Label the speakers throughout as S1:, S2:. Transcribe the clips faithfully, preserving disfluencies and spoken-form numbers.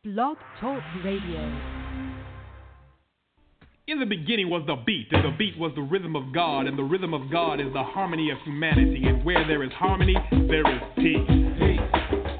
S1: Blog Talk Radio.
S2: In the beginning was the beat, and the beat was the rhythm of God, and the rhythm of God is the harmony of humanity, and where there is harmony, there is peace. Peace.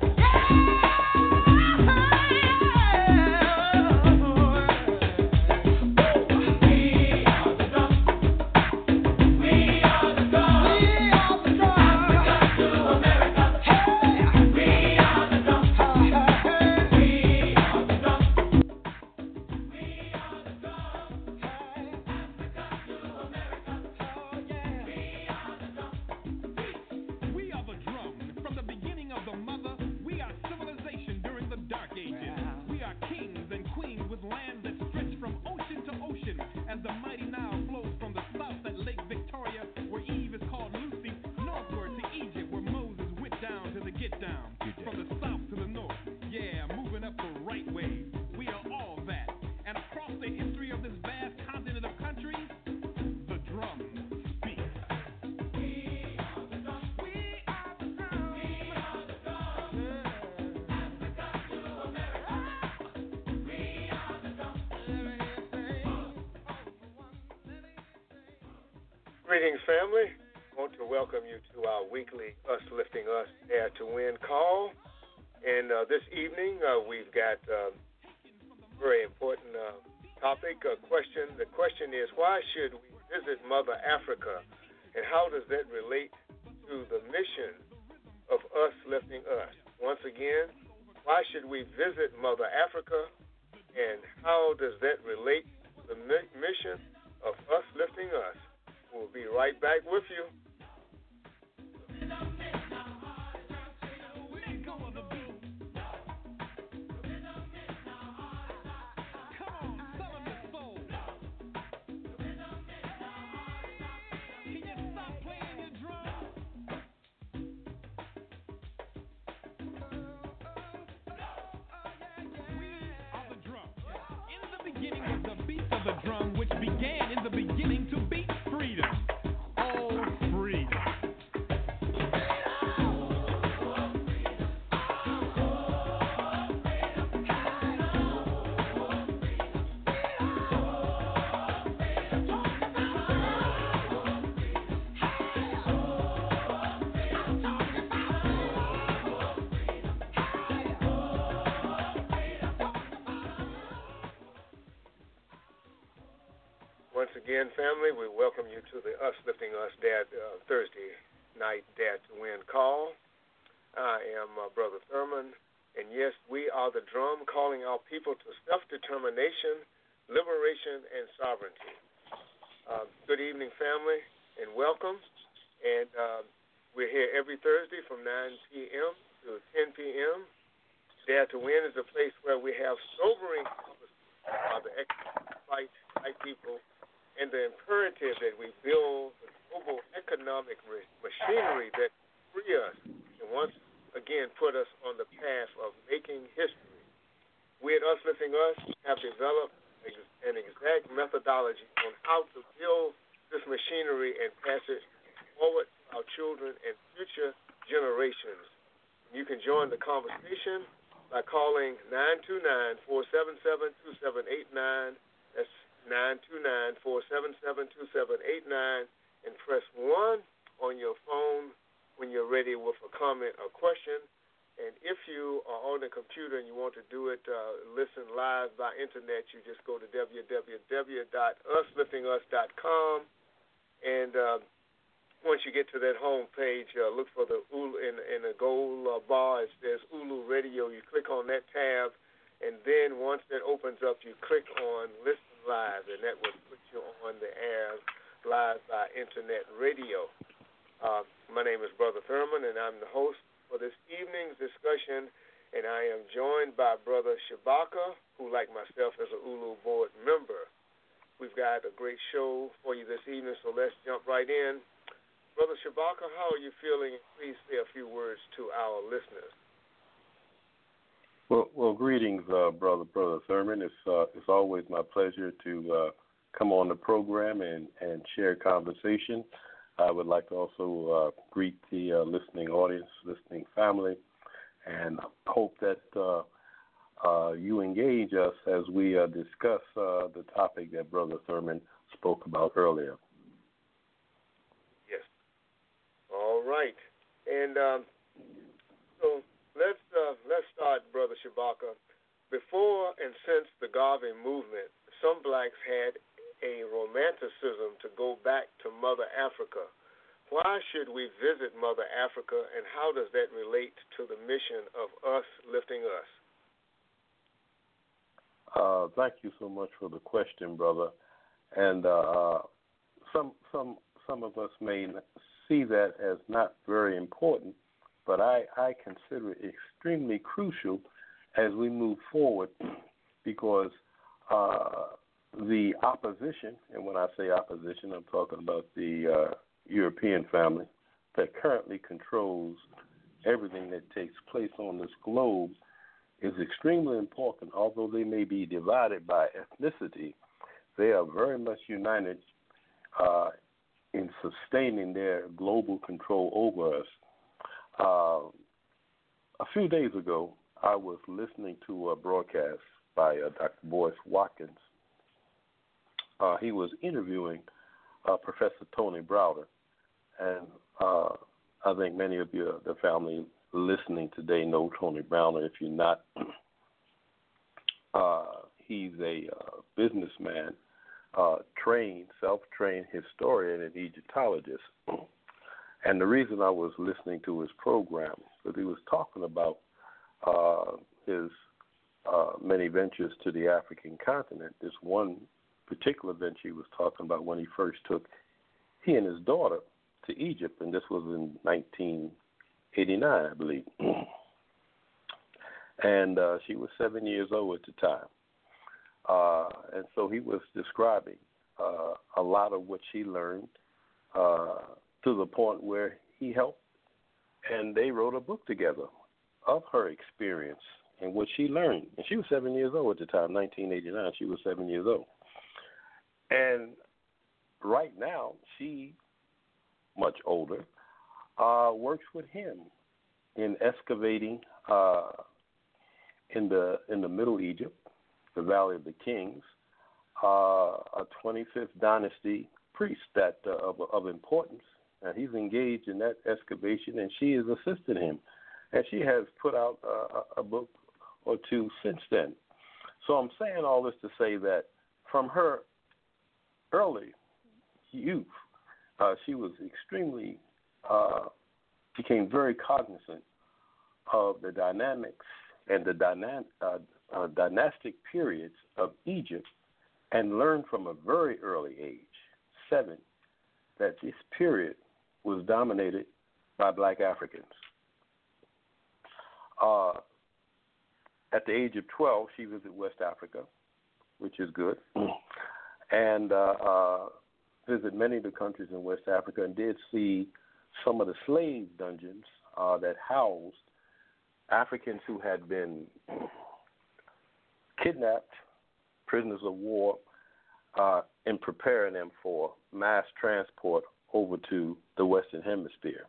S3: Greetings, family. I want to welcome you to our weekly Us Lifting Us Dare to Win call. And uh, this evening, uh, we've got a uh, very important uh, topic, a question. The question is, why should we visit Mother Africa, and how does that relate to the mission of Us Lifting Us? Once again, why should we visit Mother Africa, and how does that relate to the mi- mission of Us Lifting Us? We'll be right back with you.
S2: Of the drum, which began in the beginning to beat freedom. Oh, freedom.
S3: Once again, family, we welcome you to the Us Lifting Us Dad uh, Thursday night Dad to Win call. I am uh, Brother Thurman, and yes, we are the drum calling our people to self-determination, liberation, and sovereignty. Uh, good evening, family, and welcome. And uh, we're here every Thursday from nine p.m. to ten p.m. Dad to Win is a place where we have sobering conversations about the economic fight, black people, and the imperative that we build the global economic re- machinery that free us and once again put us on the path of making history. We at Us Lifting Us have developed an exact methodology on how to build this machinery and pass it forward to our children and future generations. You can join the conversation by calling nine two nine, four seven seven, two seven eight nine. That's nine two nine, four seven seven, two seven eight nine, and press one on your phone when you're ready with a comment or question. And if you are on the computer and you want to do it, uh, listen live by internet, you just go to w w w dot us lifting us dot com. And uh, once you get to that home page, uh, look for the Ulu in, in the gold uh, bar. It says Ulu Radio. You click on that tab, and then once that opens up, you click on Listen Live, and that will put you on the air live by internet radio. Uh, my name is Brother Thurman, and I'm the host for this evening's discussion, and I am joined by Brother Shabaka, who, like myself, is a Ulu board member. We've got a great show for you this evening, so let's jump right in. Brother Shabaka, how are you feeling? Please say a few words to our listeners.
S4: Well, well, greetings, uh, brother, brother Thurman. It's uh, it's always my pleasure to uh, come on the program and, and share conversation. I would like to also uh, greet the uh, listening audience, listening family, and hope that uh, uh, you engage us as we uh, discuss uh, the topic that Brother Thurman spoke about earlier.
S3: Yes. All right. And um, so let's uh, let's start, Brother Shabaka. Before and since the Garvey movement, some blacks had a romanticism to go back to Mother Africa. Why should we visit Mother Africa, and how does that relate to the mission of us lifting us?
S4: Uh, thank you so much for the question, brother. And uh, some some some of us may see that as not very important, but I, I consider it extremely crucial as we move forward, because uh, the opposition, and when I say opposition, I'm talking about the uh, European family that currently controls everything that takes place on this globe, is extremely important. Although they may be divided by ethnicity, they are very much united uh, in sustaining their global control over us. Uh, a few days ago, I was listening to a broadcast by uh, Doctor Boyce Watkins. Uh, he was interviewing uh, Professor Tony Browder, and uh, I think many of you, the family listening today, know Tony Browder. If you're not, uh, he's a uh, businessman, uh, trained, self-trained historian and Egyptologist. And the reason I was listening to his program was he was talking about uh, his uh, many ventures to the African continent. This one particular venture he was talking about when he first took he and his daughter to Egypt, and this was in nineteen eighty-nine, I believe. And uh, she was seven years old at the time. Uh, and so he was describing uh, a lot of what she learned uh, to the point where he helped, and they wrote a book together of her experience and what she learned. And she was seven years old at the time, nineteen eighty-nine. She was seven years old. And right now, she, much older, uh, works with him in excavating uh, in the in the Middle Egypt, the Valley of the Kings, uh, a twenty-fifth dynasty priest that uh, of, of importance. And he's engaged in that excavation, and she is assisting him. And she has put out uh, a book or two since then. So I'm saying all this to say that from her early youth, uh, she was extremely, uh, became very cognizant of the dynamics and the dyna- uh, uh, dynastic periods of Egypt, and learned from a very early age, seven, that this period was dominated by black Africans. Uh, at the age of twelve, she visited West Africa, which is good, and uh, uh, visited many of the countries in West Africa, and did see some of the slave dungeons uh, that housed Africans who had been kidnapped, prisoners of war, uh, and preparing them for mass transport over to the Western Hemisphere.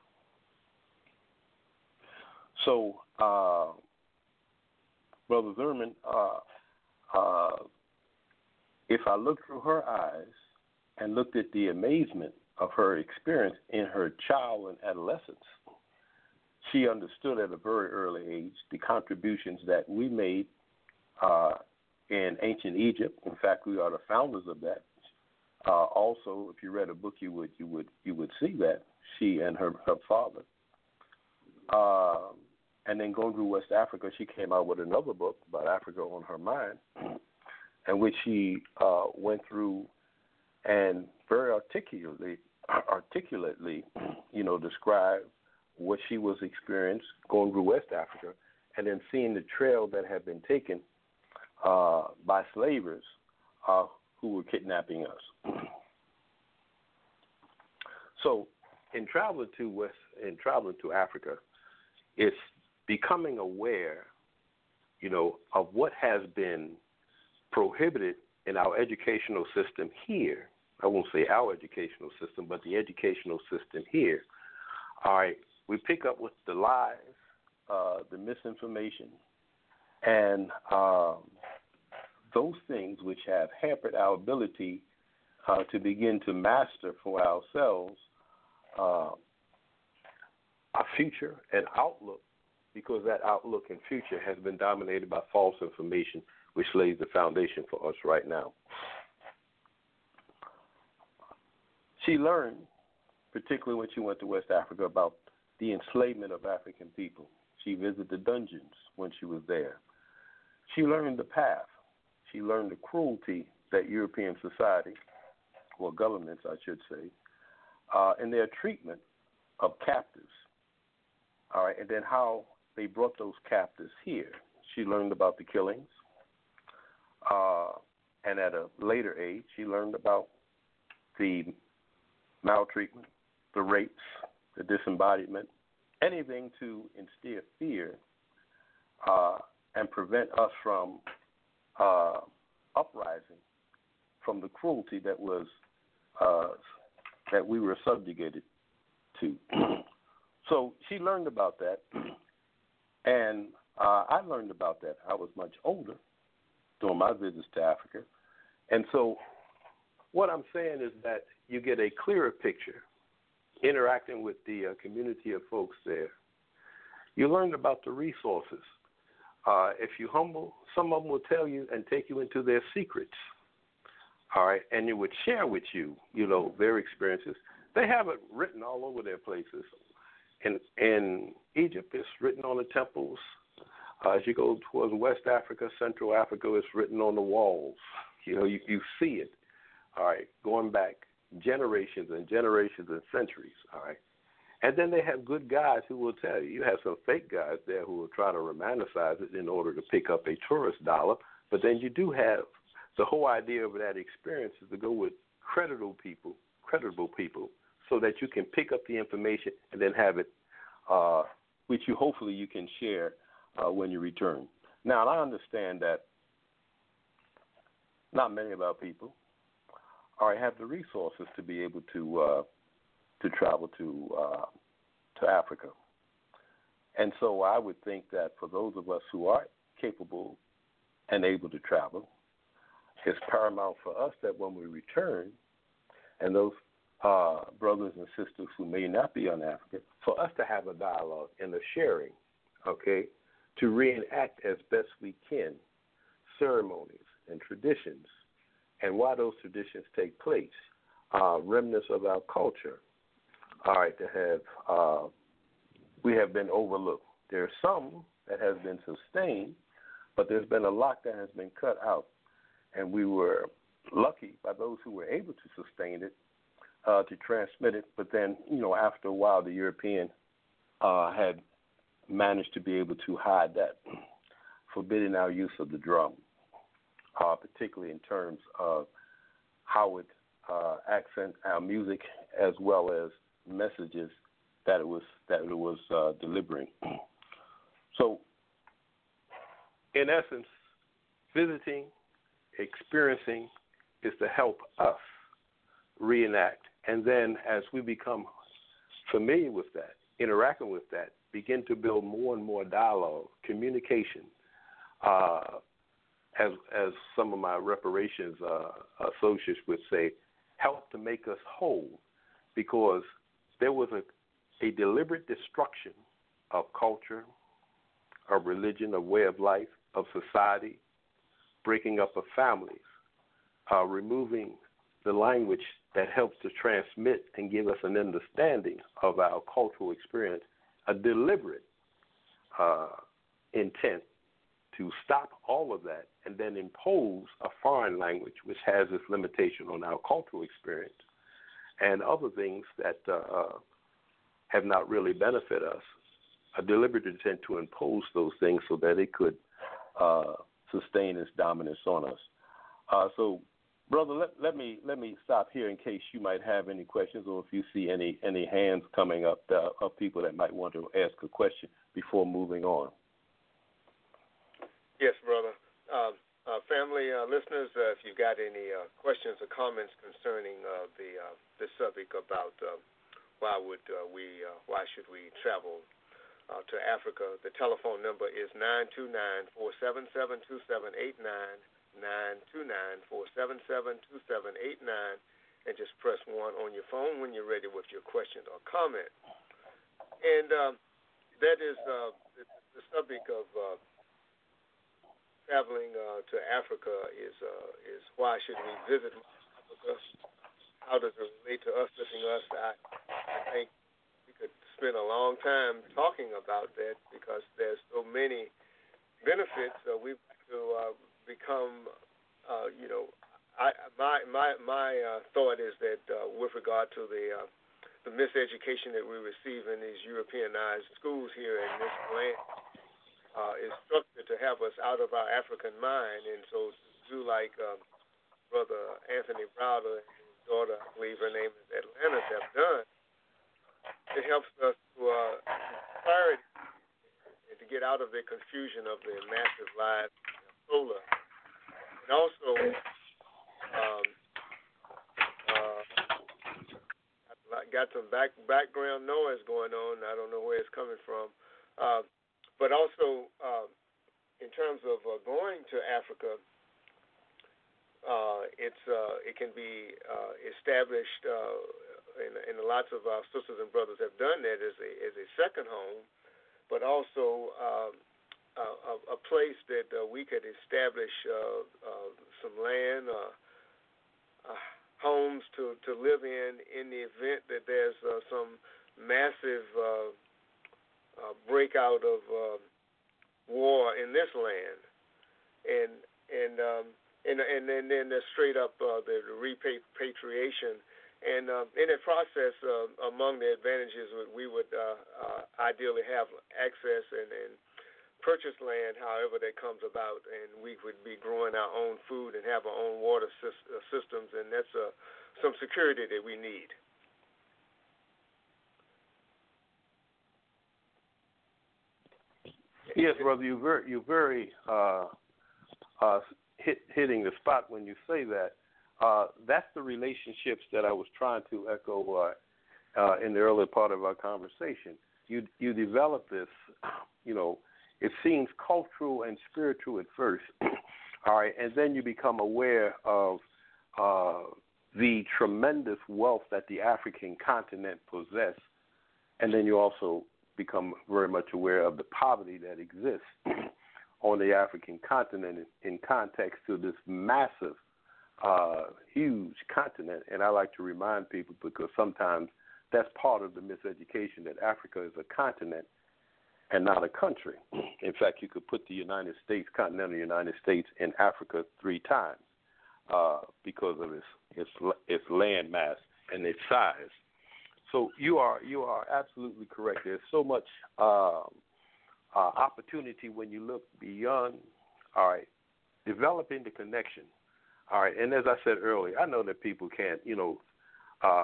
S4: So, uh, Brother Thurman, uh, uh, if I looked through her eyes and looked at the amazement of her experience in her child and adolescence, she understood at a very early age the contributions that we made uh, in ancient Egypt. In fact, we are the founders of that. Uh, also, if you read a book, you would you would you would see that she and her her father. Uh, and then going through West Africa, she came out with another book about Africa on her mind, in which she uh, went through and very articulately, articulately, you know, described what she was experiencing going through West Africa, and then seeing the trail that had been taken uh, by slavers uh, who were kidnapping us. So, in traveling to West, in traveling to Africa, it's becoming aware, you know, of what has been prohibited in our educational system here. I won't say our educational system, but the educational system here. All right, we pick up with the lies, uh, the misinformation, And um, those things which have hampered our ability uh, to begin to master for ourselves uh, our future and outlook, because that outlook and future has been dominated by false information, which lays the foundation for us right now. She learned, particularly when she went to West Africa, about the enslavement of African people. She visited the dungeons when she was there. She learned the path. She learned the cruelty that European society, or governments, I should say, uh, in their treatment of captives. All right, and then how they brought those captives here. She learned about the killings, uh, and at a later age, she learned about the maltreatment, the rapes, the disembodiment, anything to instill fear uh, and prevent us from uh, uprising from the cruelty that was uh, that we were subjugated to. So she learned about that, and uh, I learned about that. I was much older during my visits to Africa, and so what I'm saying is that you get a clearer picture interacting with the uh, community of folks there. You learned about the resources. Uh, if you humble, some of them will tell you and take you into their secrets, all right, and they would share with you, you know, their experiences. They have it written all over their places. In, in Egypt, it's written on the temples. Uh, as you go towards West Africa, Central Africa, it's written on the walls. You know, you, you see it, all right, going back generations and generations and centuries, all right. And then they have good guys who will tell you. You have some fake guys there who will try to romanticize it in order to pick up a tourist dollar. But then you do have the whole idea of that experience is to go with credible people, credible people, so that you can pick up the information and then have it, uh, which you hopefully you can share uh, when you return. Now, I understand that not many of our people or have the resources to be able to uh, to travel to uh, to Africa, and so I would think that for those of us who are capable and able to travel, it's paramount for us that when we return, and those uh, brothers and sisters who may not be on Africa, for us to have a dialogue and a sharing, okay, to reenact as best we can ceremonies and traditions, and why those traditions take place, uh, remnants of our culture, all right, that have, uh, we have been overlooked. There are some that has been sustained, but there's been a lot that has been cut out, and we were lucky by those who were able to sustain it, uh, to transmit it, but then, you know, after a while, the European uh, had managed to be able to hide that, forbidding our use of the drum, uh, particularly in terms of how it uh, accents our music as well as messages that it was that it was uh, delivering. So, in essence, visiting, experiencing is to help us reenact, and then as we become familiar with that, interacting with that, begin to build more and more dialogue, communication. Uh, as as some of my reparations uh, associates would say, help to make us whole, because there was a, a deliberate destruction of culture, of religion, of way of life, of society, breaking up of families, uh, removing the language that helps to transmit and give us an understanding of our cultural experience, a deliberate uh, intent to stop all of that and then impose a foreign language which has its limitation on our cultural experience and other things that uh, have not really benefited us, a deliberate intent to impose those things so that it could uh, sustain its dominance on us. Uh, so, brother, let, let me let me stop here in case you might have any questions, or if you see any, any hands coming up uh, of people that might want to ask a question before moving on.
S3: Yes, brother. Uh, uh, family uh, listeners, uh, if you've got any uh, questions or comments concerning uh, the uh, the subject about uh, why would uh, we uh, why should we travel uh, to Africa. The telephone number is nine two nine, four seven seven, two seven eight nine, nine two nine, four seven seven, two seven eight nine, and just press one on your phone when you're ready with your question or comment. And um, that is uh, the, the subject of uh, traveling uh, to Africa is uh, is why should we visit Africa? How does it relate to us, lifting us? I, I think we could spend a long time talking about that because there's so many benefits. Uh, we've to uh, become, uh, you know, I, my my my uh, thought is that uh, with regard to the uh, the miseducation that we receive in these Europeanized schools here in this land uh, is structured to have us out of our African mind, and so to do like uh, Brother Anthony Browder and his daughter, I believe her name is Atlantis, have done. It helps us to uh, clarity and to get out of the confusion of the massive lives of solar. And also, um, uh, got some back, background noise going on. I don't know where it's coming from. Uh, but also, uh, in terms of uh, going to Africa, uh, it's uh, it can be uh, established, uh, and, and lots of our sisters and brothers have done that as a as a second home, but also um, a, a place that uh, we could establish uh, uh, some land, uh, uh, homes to, to live in in the event that there's uh, some massive uh, uh, breakout of uh, war in this land, and and um, and and then then there's straight up uh, the, the repatriation, and uh, in that process, uh, among the advantages we would uh, uh, ideally have access and, and purchase land, however that comes about, and we would be growing our own food and have our own water systems, and that's uh, some security that we need.
S4: Yes, brother, you're very, you're very uh, uh, hit, hitting the spot when you say that. Uh, that's the relationships that I was trying to echo uh, uh, in the earlier part of our conversation. You you develop this, you know, it seems cultural and spiritual at first, all right, and then you become aware of uh, the tremendous wealth that the African continent possesses, and then you also become very much aware of the poverty that exists on the African continent in, in context to this massive, uh, huge continent. And I like to remind people, because sometimes that's part of the miseducation, that Africa is a continent and not a country. In fact, you could put the United States, continental United States, in Africa three times uh, because of its, its its land mass and its size. So you are you are absolutely correct. There's so much uh, uh, opportunity when you look beyond. All right, developing the connection. All right, and as I said earlier, I know that people can't, you know, uh,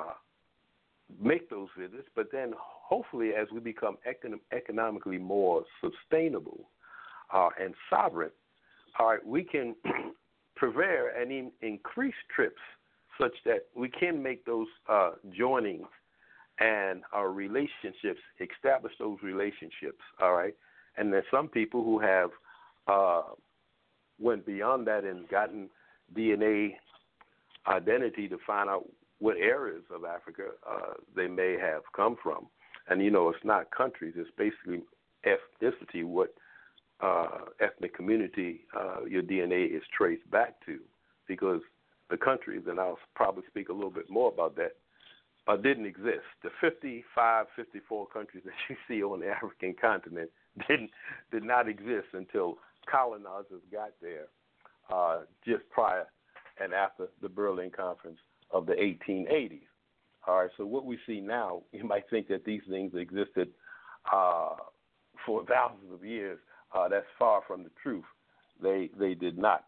S4: make those visits, but then hopefully as we become econ- economically more sustainable uh, and sovereign, all right, we can prevail and in- increase trips such that we can make those uh, joinings and our relationships, establish those relationships, all right? And there's some people who have uh, went beyond that and gotten D N A identity to find out what areas of Africa uh, they may have come from. And, you know, it's not countries. It's basically ethnicity, what uh, ethnic community uh, your D N A is traced back to, because the countries, and I'll probably speak a little bit more about that, uh, didn't exist. The fifty-five, fifty-four countries that you see on the African continent didn't did not exist until colonizers got there uh, just prior and after the Berlin Conference of the eighteen eighties. All right, so what we see now, you might think that these things existed uh, for thousands of years. Uh, that's far from the truth. They they did not.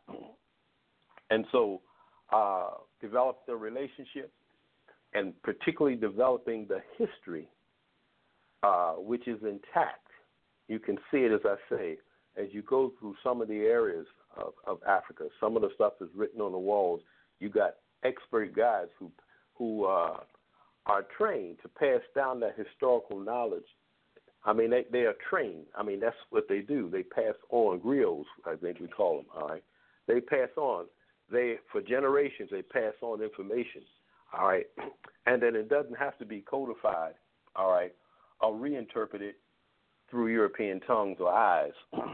S4: And so uh, develop the relationship, and particularly developing the history, uh, which is intact. You can see it, as I say, as you go through some of the areas of, of Africa. Some of the stuff is written on the walls. You got expert guys who who uh, are trained to pass down that historical knowledge I mean, they, they are trained. I mean, that's what they do. They pass on griots, I think we call them, all right? They pass on. They, for generations, they pass on information, all right? And then it doesn't have to be codified, all right, or reinterpreted through European tongues or eyes,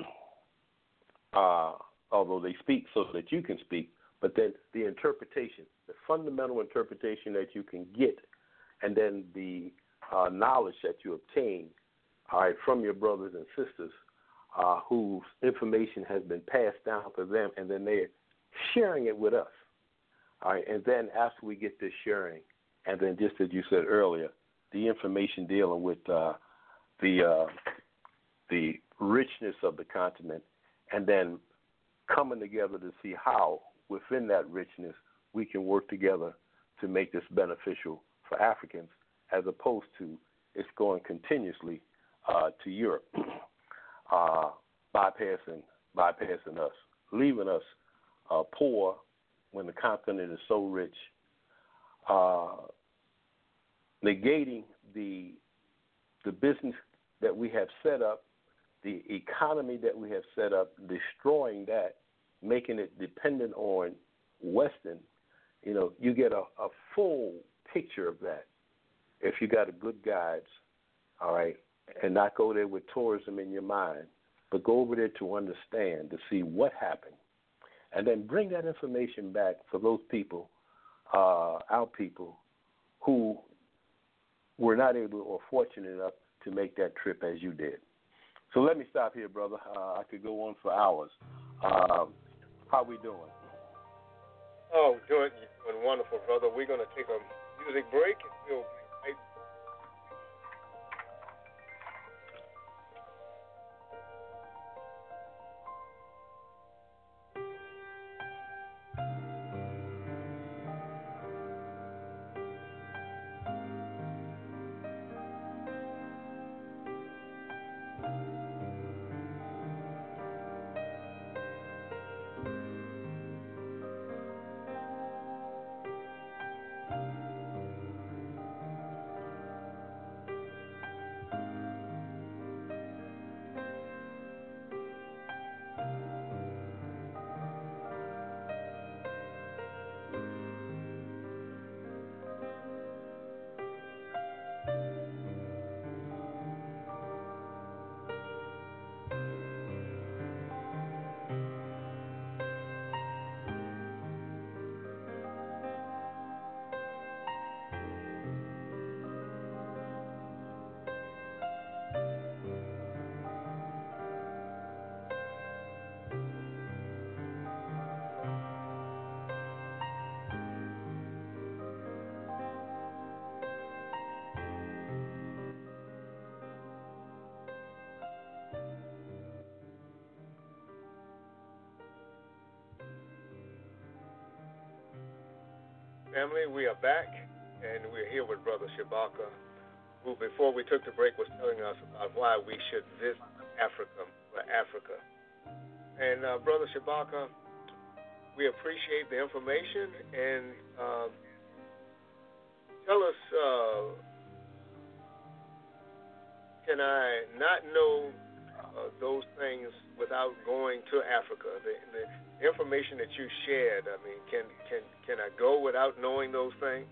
S4: uh, although they speak so that you can speak, but then the interpretation, the fundamental interpretation that you can get, and then the uh, knowledge that you obtain, all right, from your brothers and sisters uh, whose information has been passed down to them, and then they're sharing it with us, all right, and then after we get this sharing, and then just as you said earlier, the information dealing with uh, the uh, the richness of the continent, and then coming together to see how within that richness we can work together to make this beneficial for Africans, as opposed to it's going continuously uh, to Europe, uh, bypassing bypassing us, leaving us uh, poor when the continent is so rich, uh, negating the the business that we have set up, the economy that we have set up, destroying that, making it dependent on Western. You know, you get a, a full picture of that if you got a good guides, all right, and not go there with tourism in your mind, but go over there to understand, to see what happened, and then bring that information back for those people, uh, our people, who were not able or fortunate enough to make that trip as you did. So let me stop here, brother. Uh, I could go on for hours. Uh, how we doing?
S3: Oh, doing, doing wonderful, brother. We're going to take a music break, and we'll be right back. Family, we are back, and we're here with Brother Shabaka, who, before we took the break, was telling us about why we should visit Africa, or Africa. And uh, Brother Shabaka, we appreciate the information, and um, tell us, uh, can I not know uh, those things without going to Africa? The, the information that you shared, I mean, can can can I go without knowing those things?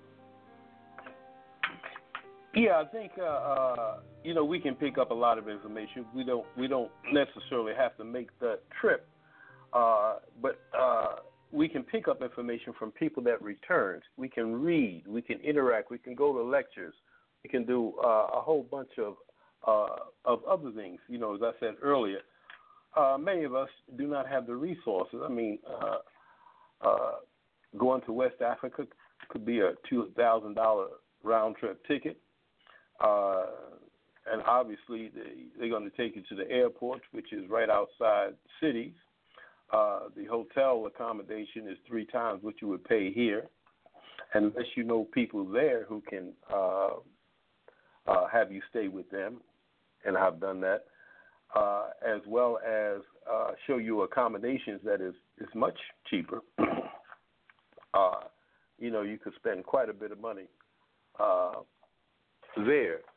S4: Yeah, I think uh, uh, you know we can pick up a lot of information. We don't we don't necessarily have to make the trip, uh, but uh, we can pick up information from people that returned. We can read, we can interact, we can go to lectures, we can do uh, a whole bunch of uh, of other things. You know, as I said earlier. Uh, many of us do not have the resources. I mean, uh, uh, going to West Africa could be a two thousand dollars round-trip ticket. Uh, and obviously, they, they're going to take you to the airport, which is right outside cities. Uh, the hotel accommodation is three times what you would pay here, unless you know people there who can uh, uh, have you stay with them, and I've done that. Uh, as well as uh, show you accommodations that is, is much cheaper. uh, you know, you could spend quite a bit of money uh, there.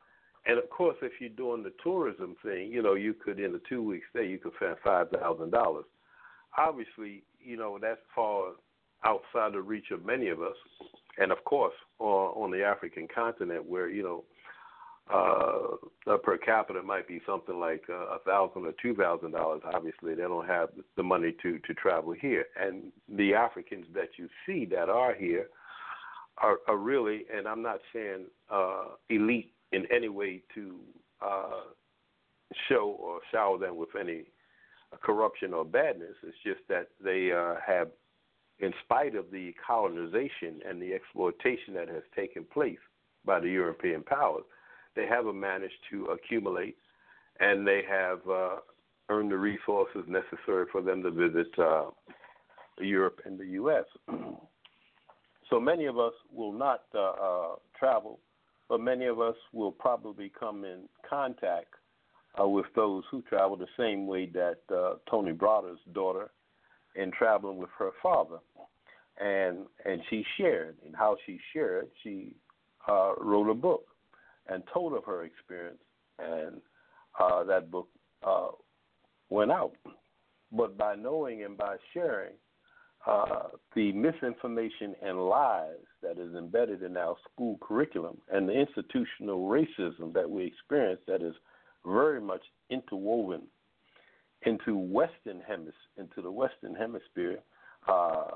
S4: And of course, if you're doing the tourism thing, you know, you could in a two week stay, you could spend five thousand dollars. Obviously, you know, that's far outside the reach of many of us. And of course, on, on the African continent, where you know, uh, uh, per capita might be something like a uh, thousand or two thousand dollars. Obviously, they don't have the money to to travel here. And the Africans that you see that are here are, are really, and I'm not saying uh, elite in any way to uh, show or shower them with any corruption or badness. It's just that they uh, have, in spite of the colonization and the exploitation that has taken place by the European powers, they haven't managed to accumulate, and they have uh, earned the resources necessary for them to visit uh, Europe and the U S So many of us will not uh, uh, travel, but many of us will probably come in contact uh, with those who travel the same way that uh, Tony Brother's daughter in traveling with her father. And and she shared, and how she shared, she uh, wrote a book and told of her experience, and uh, that book uh, went out. But by knowing and by sharing, uh, the misinformation and lies that is embedded in our school curriculum and the institutional racism that we experience that is very much interwoven into Western hemis- into the Western Hemisphere uh,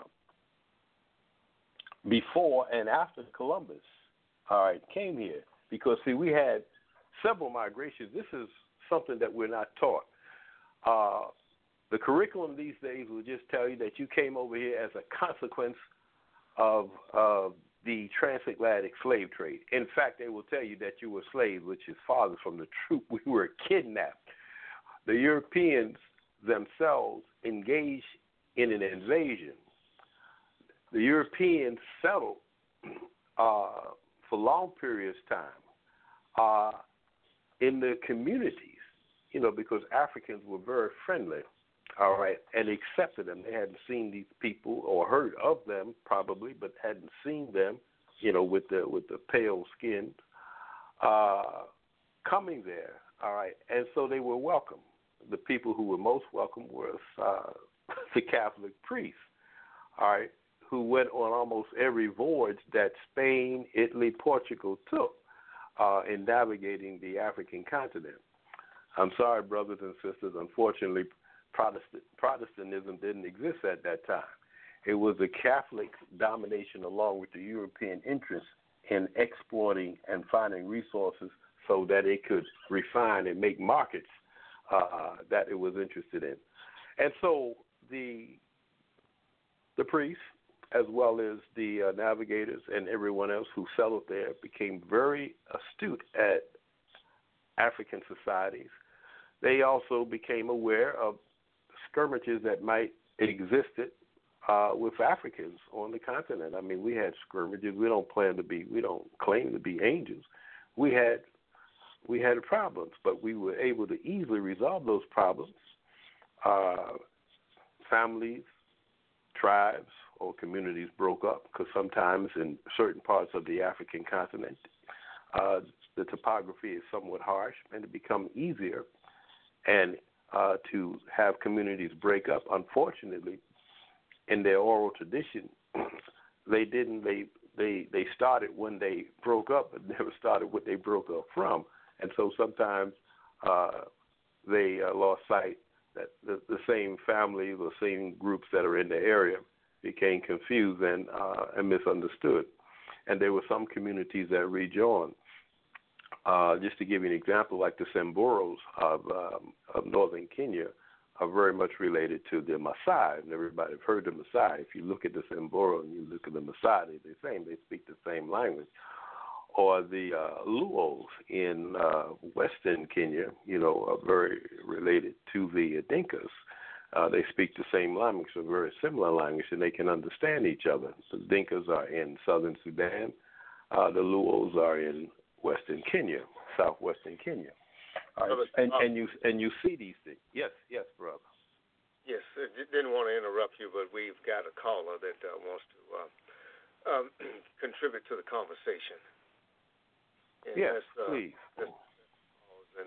S4: before and after Columbus, all right, came here. Because, see, we had several migrations. This is something that we're not taught. Uh, the curriculum these days will just tell you that you came over here as a consequence of uh, the transatlantic slave trade. In fact, they will tell you that you were slaves, which is farther from the truth. We were kidnapped. The Europeans themselves engaged in an invasion. The Europeans settled uh, for long periods of time uh, in the communities, you know, because Africans were very friendly, all right, and accepted them. They hadn't seen these people or heard of them probably, but hadn't seen them, you know, with the with the pale skin uh, coming there, all right, and so they were welcome. The people who were most welcome were uh, the Catholic priests, all right, who went on almost every voyage that Spain, Italy, Portugal took uh, in navigating the African continent. I'm sorry, brothers and sisters, unfortunately, Protestant, Protestantism didn't exist at that time. It was the Catholic domination along with the European interest in exploiting and finding resources so that it could refine and make markets uh, that it was interested in. And so the the priests, as well as the uh, navigators and everyone else who settled there, became very astute at African societies. They also became aware of skirmishes that might existed uh, with Africans on the continent. I mean, we had skirmishes. We don't plan to be. We don't claim to be angels. We had we had problems, but we were able to easily resolve those problems. Uh, families, tribes, or communities broke up because sometimes in certain parts of the African continent, uh, the topography is somewhat harsh, and it becomes easier and uh, to have communities break up. Unfortunately, in their oral tradition, they didn't. They they they started when they broke up, but never started what they broke up from, and so sometimes uh, they uh, lost sight that the, the same families or same groups that are in the area became confused and uh, and misunderstood. And there were some communities that rejoined. Uh, just to give you an example, like the Samboros of, um, of northern Kenya are very much related to the Maasai, and everybody have heard the Maasai. If you look at the Samboro and you look at the Maasai, they're the same. They speak the same language. Or the uh, Luos in uh, western Kenya, you know, are very related to the Dinkas. Uh, they speak the same language, a very similar language, and they can understand each other. The Dinkas are in southern Sudan. Uh, the Luos are in western Kenya, southwestern Kenya. All right. and, and you and you see these things. Yes, yes, brother.
S3: Yes, I didn't want to interrupt you, but we've got a caller that uh, wants to uh, um, contribute to the conversation. And
S4: yes,
S3: that's, uh,
S4: please.
S3: That's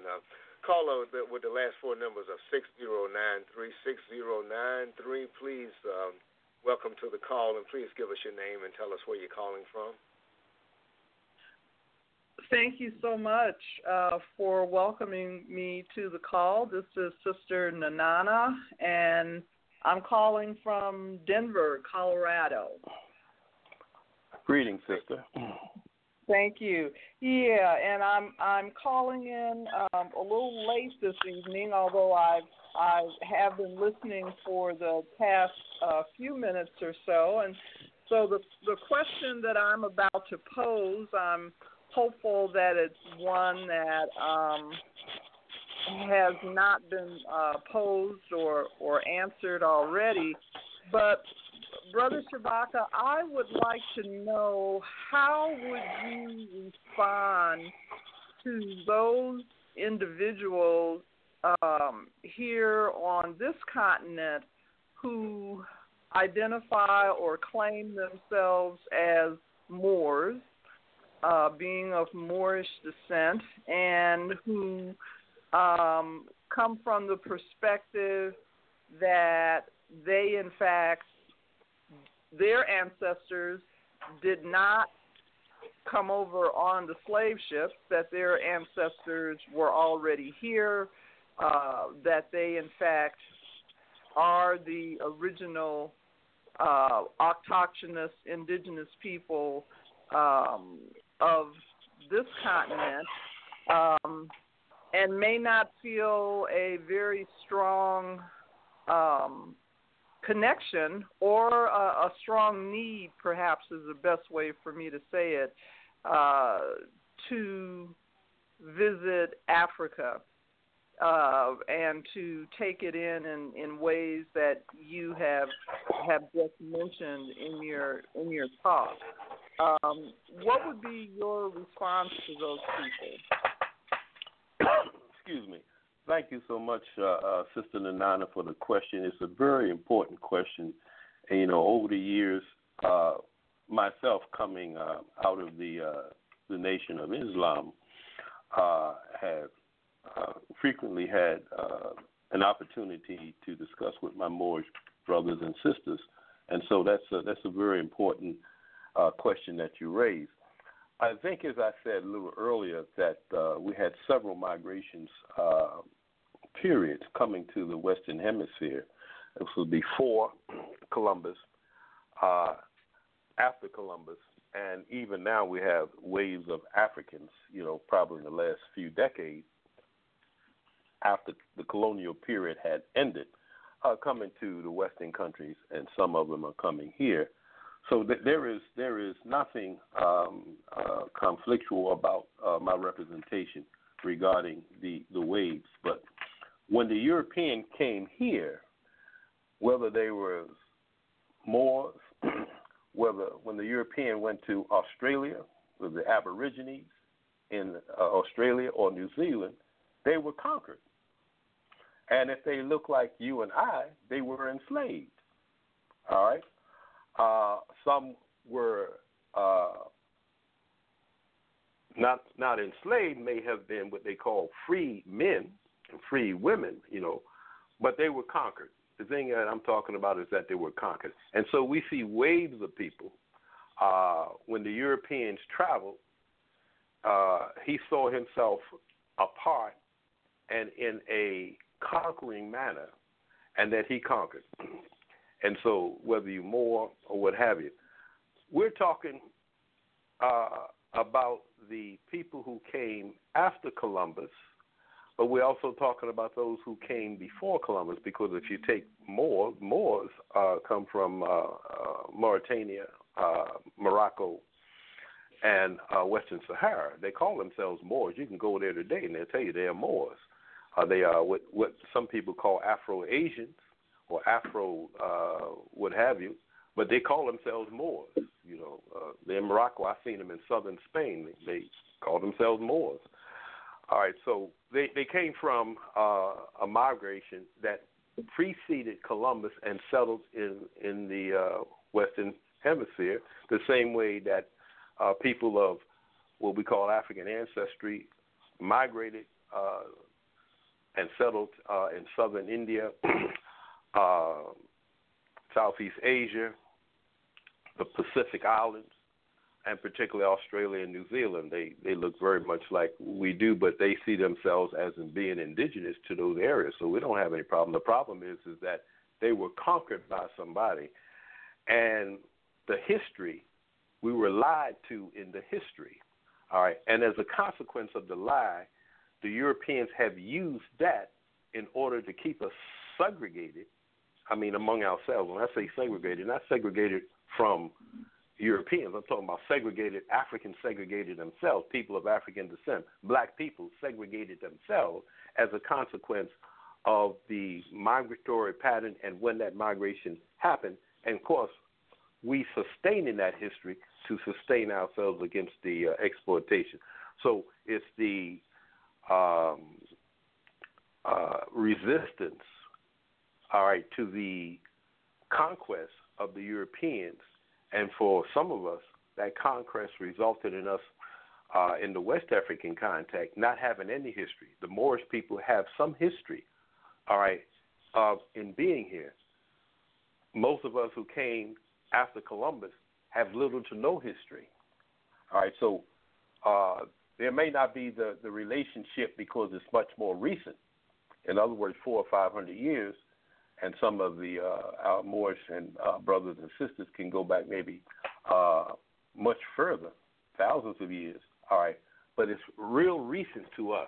S3: uh, caller with the last four numbers of six zero nine three, six zero nine three, please um, welcome to the call, and please give us your name and tell us where you're calling from.
S5: Thank you so much uh, for welcoming me to the call. This is Sister Nanana, and I'm calling from Denver, Colorado.
S4: Greetings, sister.
S5: Thank you. Yeah, and I'm I'm calling in um, a little late this evening, although I I have been listening for the past uh, few minutes or so, and so the the question that I'm about to pose, I'm hopeful that it's one that um, has not been uh, posed or or answered already, but Brother Shabaka, I would like to know, how would you respond to those individuals um, here on this continent who identify or claim themselves as Moors, uh, being of Moorish descent, and who um, come from the perspective that they, in fact, their ancestors did not come over on the slave ships, that their ancestors were already here, uh, that they, in fact, are the original uh, autochthonous indigenous people um, of this continent, um, and may not feel a very strong um connection or a, a strong need, perhaps is the best way for me to say it, uh, to visit Africa uh, and to take it in, in in ways that you have have just mentioned in your in your talk. Um, what would be your response to those people?
S4: Excuse me. Thank you so much, uh, uh, Sister Nanana, for the question. It's a very important question. And, you know, over the years, uh, myself coming uh, out of the uh, the Nation of Islam, uh, have uh, frequently had uh, an opportunity to discuss with my Moorish brothers and sisters. And so that's a, that's a very important uh, question that you raised. I think, as I said a little earlier, that uh, we had several migrations uh, periods coming to the Western Hemisphere. This was before Columbus, uh, after Columbus, and even now we have waves of Africans, you know, probably in the last few decades, after the colonial period had ended, uh, coming to the Western countries, and some of them are coming here. So th- there is there is nothing um, uh, conflictual about uh, my representation regarding the, the waves. But when the European came here, whether they were Moors, whether when the European went to Australia with the Aborigines in uh, Australia or New Zealand, they were conquered. And if they look like you and I, they were enslaved. All right? Uh, some were uh, not not enslaved, may have been what they call free men, free women, you know, but they were conquered. The thing that I'm talking about is that they were conquered. And so we see waves of people. Uh, when the Europeans traveled, uh, he saw himself apart and in a conquering manner, and that he conquered. And so whether you're Moor or what have you, we're talking uh, about the people who came after Columbus, but we're also talking about those who came before Columbus, because if you take Moor, Moors uh, come from uh, uh, Mauritania, uh, Morocco, and uh, Western Sahara. They call themselves Moors. You can go there today and they'll tell you they're Moors. Uh, they are what, what some people call Afro-Asians, or Afro, uh, what have you, but they call themselves Moors. You know, uh, they're in Morocco. I've seen them in southern Spain. They, they call themselves Moors. All right, so they, they came from uh, a migration that preceded Columbus and settled in, in the uh, Western Hemisphere, the same way that uh, people of what we call African ancestry migrated uh, and settled uh, in southern India, uh, Southeast Asia, the Pacific Islands, and particularly Australia and New Zealand. They they look very much like we do, but they see themselves as in being indigenous to those areas. So we don't have any problem. The problem is is that they were conquered by somebody, and the history, we were lied to in the history. All right, and as a consequence of the lie, the Europeans have used that in order to keep us segregated. I mean, among ourselves. When I say segregated, not segregated from Europeans. I'm talking about segregated, Africans segregated themselves, people of African descent, black people segregated themselves as a consequence of the migratory pattern and when that migration happened. And, of course, we sustain in that history to sustain ourselves against the uh, exploitation. So it's the um, uh, resistance, all right, to the conquest of the Europeans. And for some of us, that conquest resulted in us uh, in the West African contact not having any history. The Moorish people have some history, all right, uh, in being here. Most of us who came after Columbus have little to no history. All right, so uh, there may not be the, the relationship because it's much more recent. In other words, four or five hundred years, and some of the uh, our Moorish and uh, brothers and sisters can go back maybe uh, much further, thousands of years. All right, but it's real recent to us.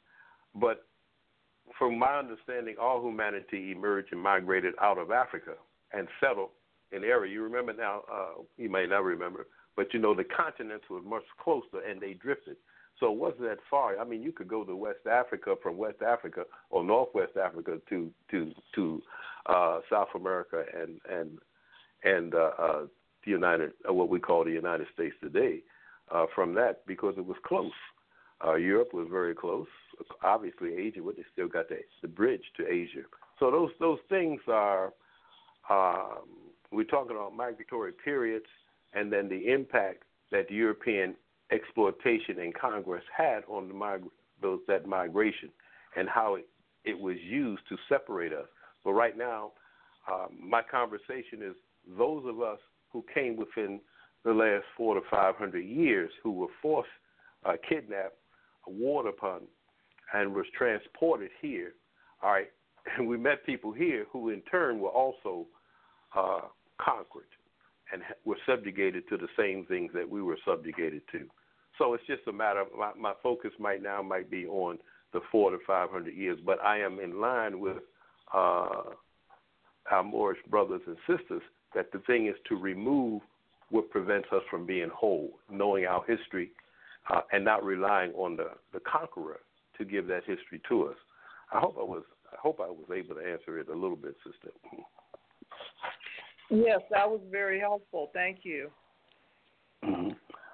S4: But from my understanding, all humanity emerged and migrated out of Africa and settled in the area. You remember now, uh, you may not remember, but you know the continents were much closer and they drifted. So it wasn't that far. I mean, you could go to West Africa from West Africa or Northwest Africa to to to uh, South America and and and uh, uh, the United, uh, what we call the United States today, uh, from that because it was close. Uh, Europe was very close. Obviously, Asia, but they still got the, the bridge to Asia. So those those things are. Um, we're talking about migratory periods and then the impact that the European exploitation and Congress had on the mig- those, that migration and how it, it was used to separate us. But right now, um, my conversation is those of us who came within the last four to five hundred years who were forced, uh, kidnapped, warred upon, and was transported here. All right, and we met people here who in turn were also uh, conquered and were subjugated to the same things that we were subjugated to. So it's just a matter of my, my focus right now might be on the four to five hundred years, but I am in line with uh, our Moorish brothers and sisters that the thing is to remove what prevents us from being whole, knowing our history uh, and not relying on the, the conqueror to give that history to us. I hope I was I hope I was able to answer it a little bit, sister.
S5: Yes, that was very helpful. Thank you.
S4: Mm-hmm.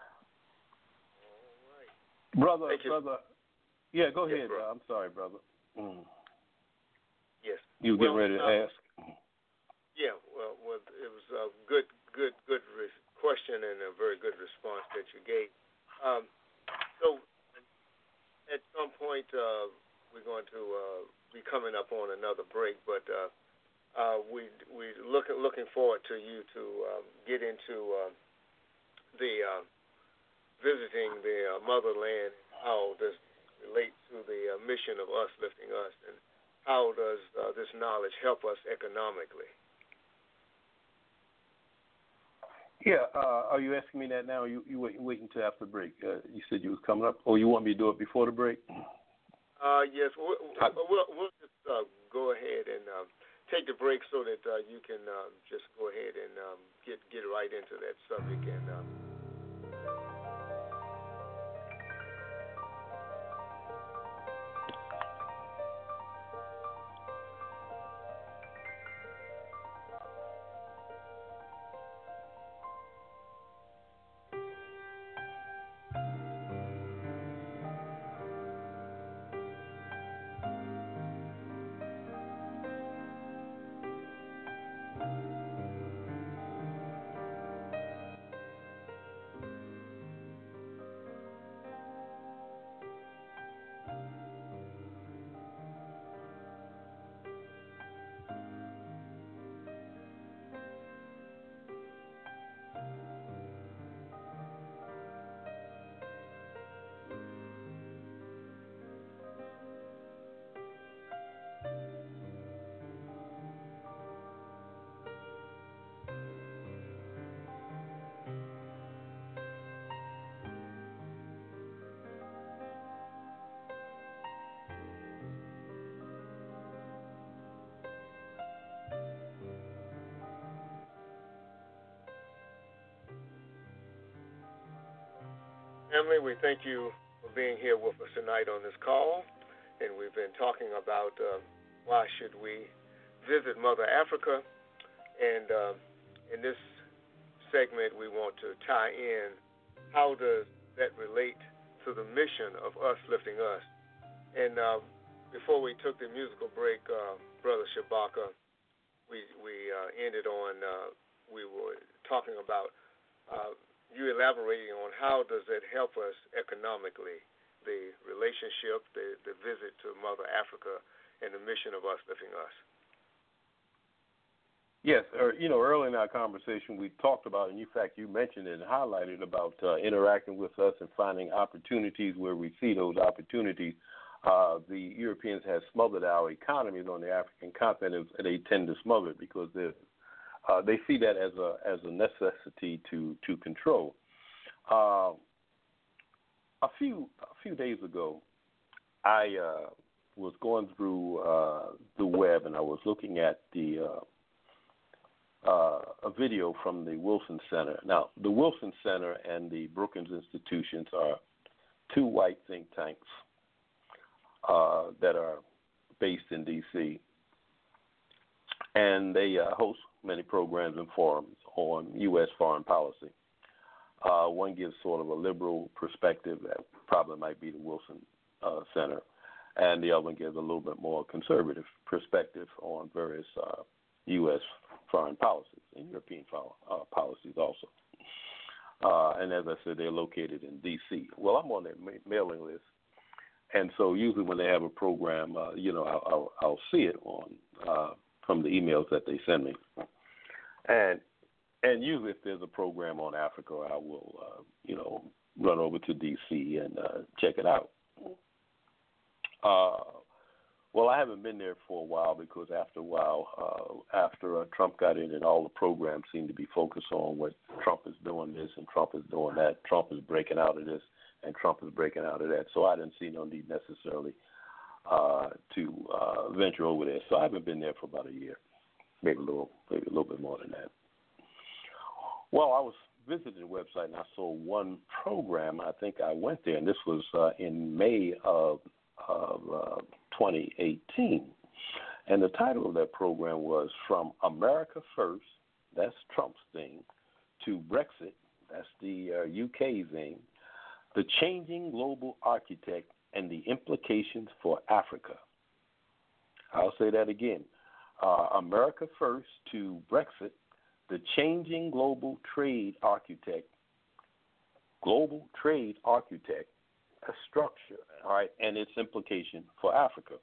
S4: Brother,
S3: Thank you.
S4: brother, yeah, go
S3: yes,
S4: ahead.
S3: Bro.
S4: I'm sorry, brother. Mm.
S3: Yes.
S4: You were getting
S3: well,
S4: ready to
S3: uh,
S4: ask?
S3: Yeah, well, well, it was a good, good, good re- question and a very good response that you gave. Um, so, at some point, uh, we're going to uh, be coming up on another break, but uh, uh, we we look looking forward to you to um, get into uh, the uh, visiting the uh, motherland, how this relates to the uh, mission of us lifting us, and how does uh, this knowledge help us economically?
S4: Yeah, uh, are you asking me that now? Or you you wait, wait until after the break? Uh, you said you was coming up, or you want me to do it before the break?
S3: Uh, yes, we'll, we'll, we'll just uh, go ahead and um, take the break so that uh, you can um, just go ahead and um, get get right into that subject. And um, Family, we thank you for being here with us tonight on this call. And we've been talking about uh, why should we visit Mother Africa. And uh, in this segment, we want to tie in how does that relate to the mission of Us Lifting Us. And uh, before we took the musical break, uh, Brother Shabaka, we, we uh, ended on, uh, we were talking about uh, you elaborating on how does it help us economically, the relationship, the, the visit to Mother Africa, and the mission of Us Lifting Us.
S4: Yes, or, you know, early in our conversation we talked about, and in fact you mentioned it and highlighted about uh, interacting with us and finding opportunities where we see those opportunities. Uh, the Europeans have smothered our economies on the African continent, and they tend to smother it because they're Uh, they see that as a as a necessity to to control. Uh, a few a few days ago, I uh, was going through uh, the web and I was looking at the uh, uh, a video from the Wilson Center. Now, the Wilson Center and the Brookings Institutions are two white think tanks uh, that are based in D C, and they uh, host many programs and forums on U S foreign policy. Uh, one gives sort of a liberal perspective that probably might be the Wilson uh, Center, and the other one gives a little bit more conservative perspective on various uh, U S foreign policies and European foreign uh, policies also. Uh, and as I said, they're located in D C. Well, I'm on their ma- mailing list, and so usually when they have a program, uh, you know, I'll, I'll, I'll see it on uh, from the emails that they send me. And and usually if there's a program on Africa, I will, uh, you know, run over to D C and uh, check it out. Uh, well, I haven't been there for a while because after a while, uh, after uh, Trump got in and all the programs seem to be focused on what Trump is doing this and Trump is doing that, Trump is breaking out of this and Trump is breaking out of that. So I didn't see no need necessarily uh, to uh, venture over there. So I haven't been there for about a year. Maybe a little, maybe a little bit more than that. Well, I was visiting the website and I saw one program. I think I went there, and this was uh, in May of, of uh, twenty eighteen. And the title of that program was From America First, that's Trump's thing, to Brexit, that's the uh, U K thing, the changing global architect and the implications for Africa. I'll say that again. Uh, America First to Brexit, the changing global trade architect, global trade architect, a structure, all right, and its implication for Africa.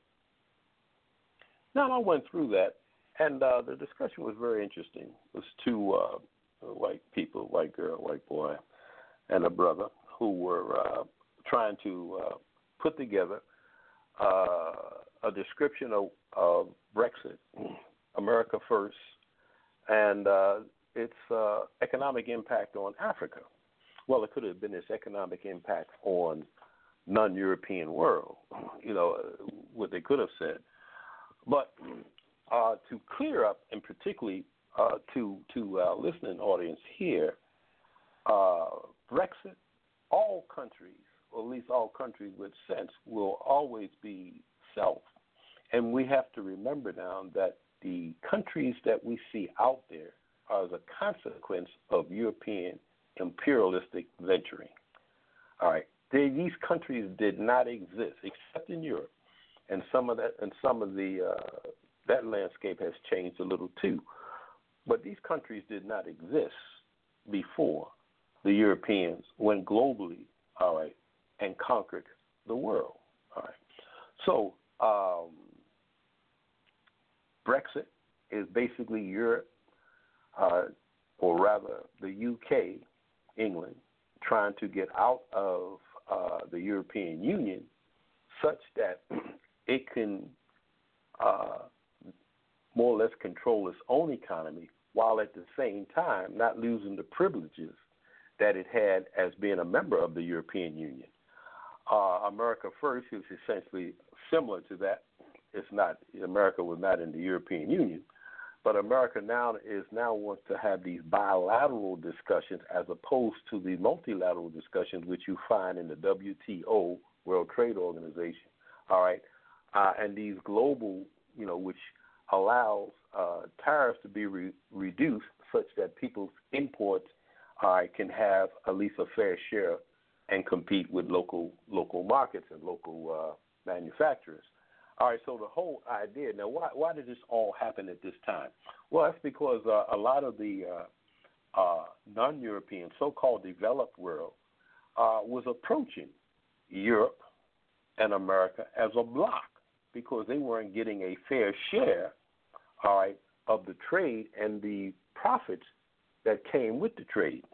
S4: Now, I went through that, and uh, the discussion was very interesting. It was two uh, white people, white girl, white boy, and a brother who were uh, trying to uh, put together uh, a description of, of Brexit, America First, and uh, its uh, economic impact on Africa. Well, it could have been its economic impact on non-European world, you know, what they could have said. But uh, to clear up, and particularly uh, to to our listening audience here, uh, Brexit, all countries, or at least all countries with sense, will always be self. And we have to remember now that the countries that we see out there are as a consequence of European imperialistic venturing. All right, they, these countries did not exist except in Europe, and some of that and some of the uh, that landscape has changed a little too. But these countries did not exist before the Europeans went globally, all right, and conquered the world. All right, so um, Brexit is basically Europe, uh, or rather the U K, England, trying to get out of uh, the European Union such that it can uh, more or less control its own economy while at the same time not losing the privileges that it had as being a member of the European Union. Uh, America First is essentially similar to that. It's not, America was not in the European Union, But America now is now wants to have these bilateral discussions as opposed to the multilateral discussions which you find in the W T O, World Trade Organization. All right, uh, and these global, you know, which allows uh, tariffs to be re- reduced such that people's imports uh, can have at least a fair share and compete with local local markets and local uh, manufacturers. All right, so the whole idea, now why, why did this all happen at this time? Well, that's because uh, a lot of the uh, uh, non-European, so-called developed world uh, was approaching Europe and America as a block because they weren't getting a fair share, all right, of the trade and the profits that came with the trade.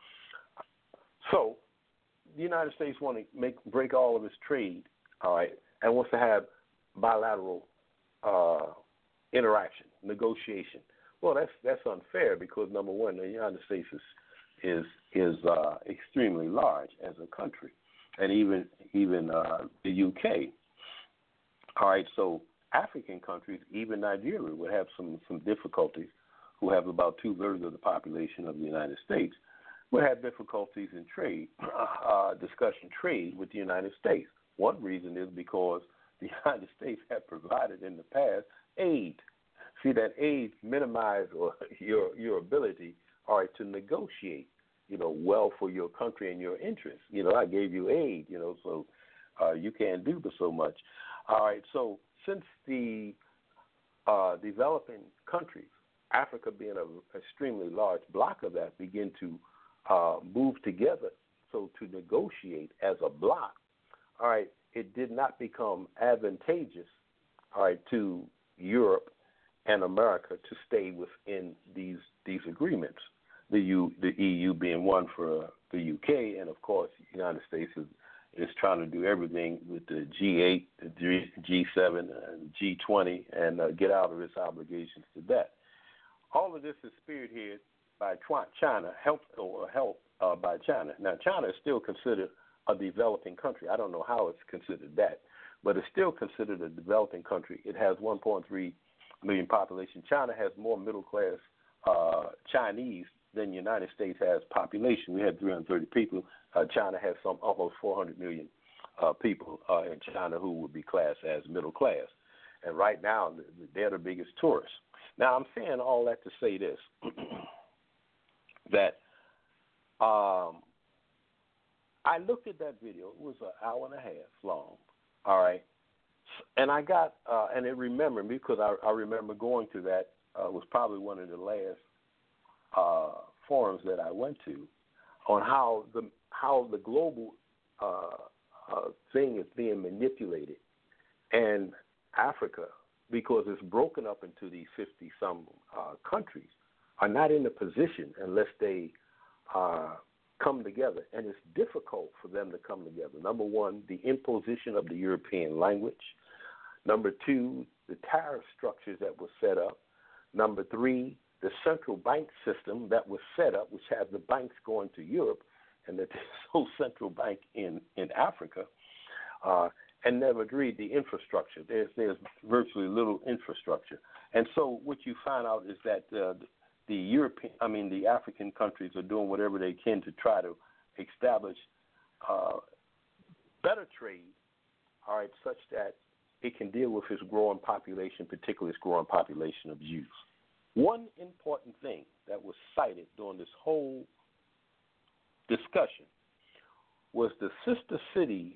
S4: So the United States want to make break all of its trade, all right, and wants to have bilateral uh, interaction, negotiation. Well, that's that's unfair because number one, the United States is is is uh, extremely large as a country, and even even uh, the U K. All right, so African countries, even Nigeria, would have some some difficulties. Who have about two thirds of the population of the United States, would have difficulties in trade, uh, discussion trade with the United States. One reason is because the United States have provided in the past aid. See, that aid minimizes or your your ability, all right, to negotiate, you know, well for your country and your interests. You know, I gave you aid, you know, so uh, you can't do so much. All right, so since the uh, developing countries, Africa being an extremely large block of that, begin to uh, move together, so to negotiate as a block, all right, it did not become advantageous, all right, to Europe and America to stay within these these agreements. The U, the E U being one for the U K, and of course, the United States is, is trying to do everything with the G eight, the G seven, and G twenty, and uh, get out of its obligations to that. All of this is spearheaded by China, helped or helped uh, by China. Now, China is still considered a developing country. I don't know how it's considered that, but it's still considered a developing country. It has one point three million population. China has more middle-class uh, Chinese than the United States has population. We had three hundred thirty people. Uh, China has some almost four hundred million uh, people uh, in China who would be classed as middle class. And right now, they're the biggest tourists. Now, I'm saying all that to say this, that um, I looked at that video. It was an hour and a half long, all right? And I got, uh, and it remembered me because I, I remember going to that. Uh, it was probably one of the last uh, forums that I went to on how the how the global uh, uh, thing is being manipulated. And Africa, because it's broken up into these fifty-some uh, countries, are not in a position unless they uh, come together. And it's difficult for them to come together. Number one, the imposition of the European language. Number two, the tariff structures that were set up. Number three, the central bank system that was set up, which has the banks going to Europe, and that there's no central bank in, in Africa. Uh, and never agreed the infrastructure. There's there's virtually little infrastructure, and so what you find out is that uh, the European, I mean the African countries are doing whatever they can to try to establish uh, better trade, all right, such that it can deal with its growing population, particularly its growing population of Jews. One important thing that was cited during this whole discussion was the sister cities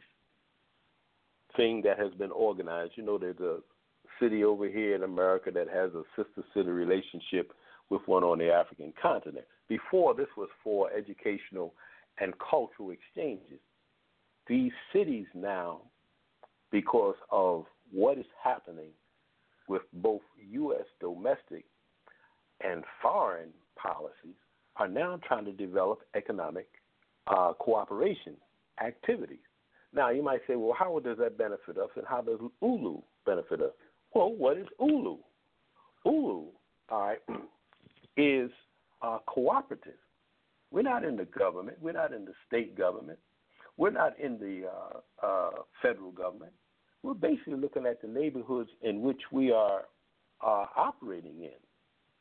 S4: thing that has been organized. You know, there's a city over here in America that has a sister city relationship with one on the African continent. Before, this was for educational and cultural exchanges. These cities now, because of what is happening with both U S domestic and foreign policies, are now trying to develop economic uh, cooperation activities. Now, you might say, well, how does that benefit us, and how does U L U benefit us? Well, what is U L U? U L U, all right, is uh, cooperative. We're not in the government. We're not in the state government. We're not in the uh, uh, federal government. We're basically looking at the neighborhoods in which we are uh, operating in.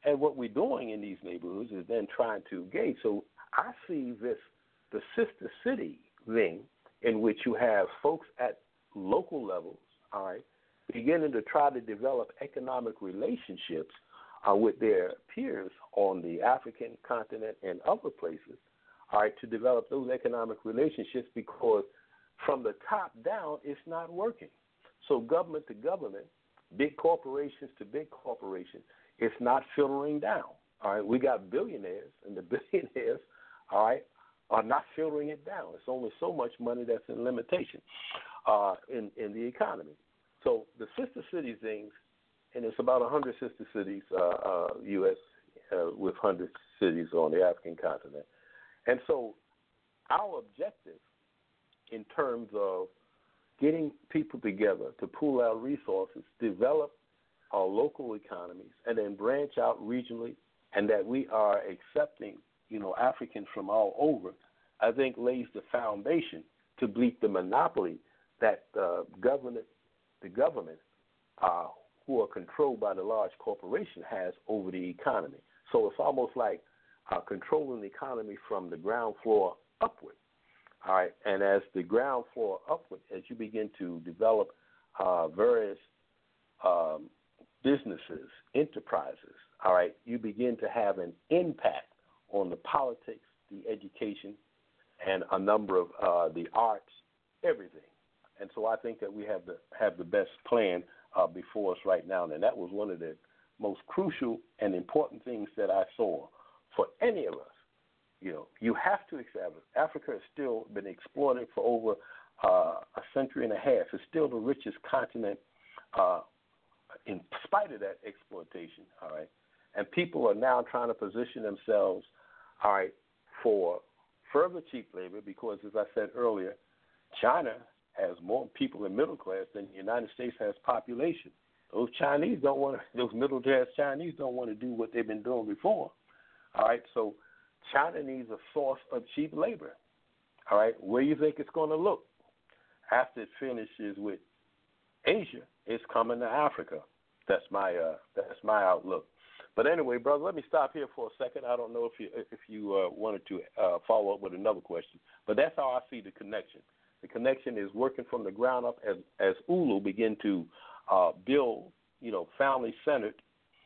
S4: And what we're doing in these neighborhoods is then trying to engage. So I see this, the sister city thing, in which you have folks at local levels, all right, beginning to try to develop economic relationships uh, with their peers on the African continent and other places, all right, to develop those economic relationships, because from the top down, it's not working. So government to government, big corporations to big corporations, it's not filtering down. All right, we got billionaires, and the billionaires, all right, are not filtering it down. It's only so much money that's in limitation uh, in in the economy. So the sister city things, and it's about one hundred sister cities, uh, uh, U S, uh, with one hundred cities on the African continent. And so our objective in terms of getting people together to pool our resources, develop our local economies, and then branch out regionally, and that we are accepting, you know, Africans from all over, I think lays the foundation to bleed the monopoly that uh, government, the government, uh, who are controlled by the large corporation, has over the economy. So it's almost like uh, controlling the economy from the ground floor upward. All right, and as the ground floor upward, as you begin to develop uh, various um, businesses, enterprises, all right, you begin to have an impact on the politics, the education, and a number of uh, the arts, everything. And so I think that we have the have the best plan uh, before us right now, and that was one of the most crucial and important things that I saw for any of us. You know, you have to accept it. Africa has still been exploited for over uh, a century and a half. It's still the richest continent uh, in spite of that exploitation, all right? And people are now trying to position themselves, all right, for further cheap labor because, as I said earlier, China has more people in middle class than the United States has population. Those Chinese don't want to, those middle class Chinese don't want to do what they've been doing before, all right? So China needs a source of cheap labor, all right? Where you think it's going to look? After it finishes with Asia, it's coming to Africa. That's my uh, that's my outlook. But anyway, brother, let me stop here for a second. I don't know if you if you uh, wanted to uh, follow up with another question, but that's how I see the connection. The connection is working from the ground up as as U L U begin to uh, build, you know, family centered,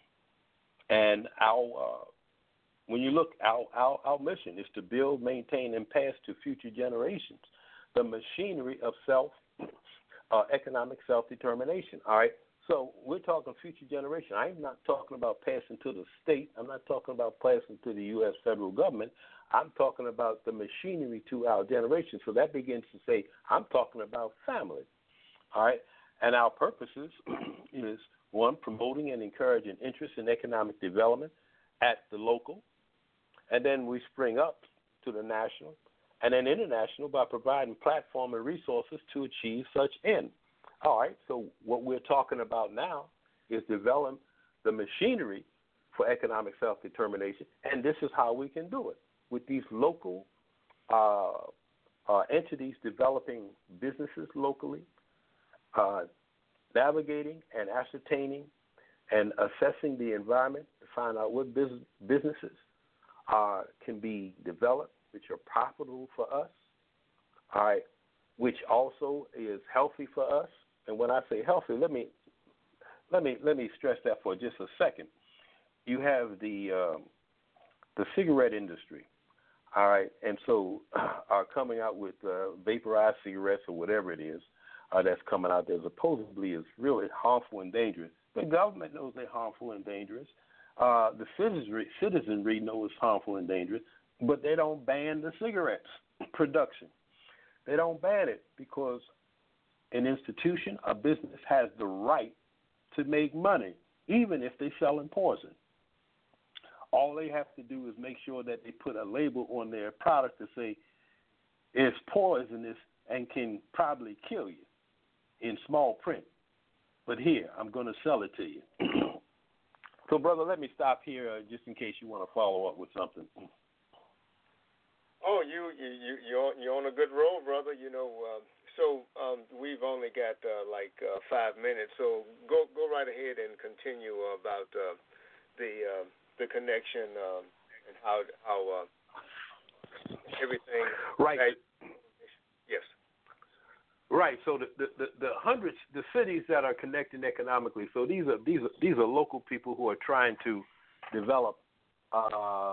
S4: and our uh, when you look, our, our our mission is to build, maintain, and pass to future generations the machinery of self uh, economic self-determination. All right. So we're talking future generation. I'm not talking about passing to the state. I'm not talking about passing to the U S federal government. I'm talking about the machinery to our generation. So that begins to say, I'm talking about family. All right. And our purposes is, one, promoting and encouraging interest in economic development at the local. And then we spring up to the national and then international by providing platform and resources to achieve such end. All right, so what we're talking about now is developing the machinery for economic self-determination, and this is how we can do it with these local uh, uh, entities developing businesses locally, uh, navigating and ascertaining and assessing the environment to find out what business, businesses uh, can be developed, which are profitable for us, all right, which also is healthy for us. And when I say healthy, let me let me let me stress that for just a second. You have the um, the cigarette industry, all right, and so uh, are coming out with uh, vaporized cigarettes or whatever it is uh, that's coming out there. Supposedly is really harmful and dangerous. The government knows they're harmful and dangerous. Uh, the citizenry citizenry knows it's harmful and dangerous, but they don't ban the cigarettes production. They don't ban it because an institution, a business, has the right to make money, even if they're selling poison. All they have to do is make sure that they put a label on their product to say it's poisonous and can probably kill you in small print. But here, I'm going to sell it to you. So, brother, let me stop here uh, just in case you want to follow up with something.
S3: Oh, you you you you're on, you're on a good roll, brother. You know, uh, so um, we've only got uh, like uh, five minutes. So go go right ahead and continue about uh, the uh, the connection um, and how how uh, everything.
S4: Right.
S3: That, yes.
S4: Right. So the, the, the, the hundreds, the cities that are connecting economically. So these are these are these are local people who are trying to develop. Uh,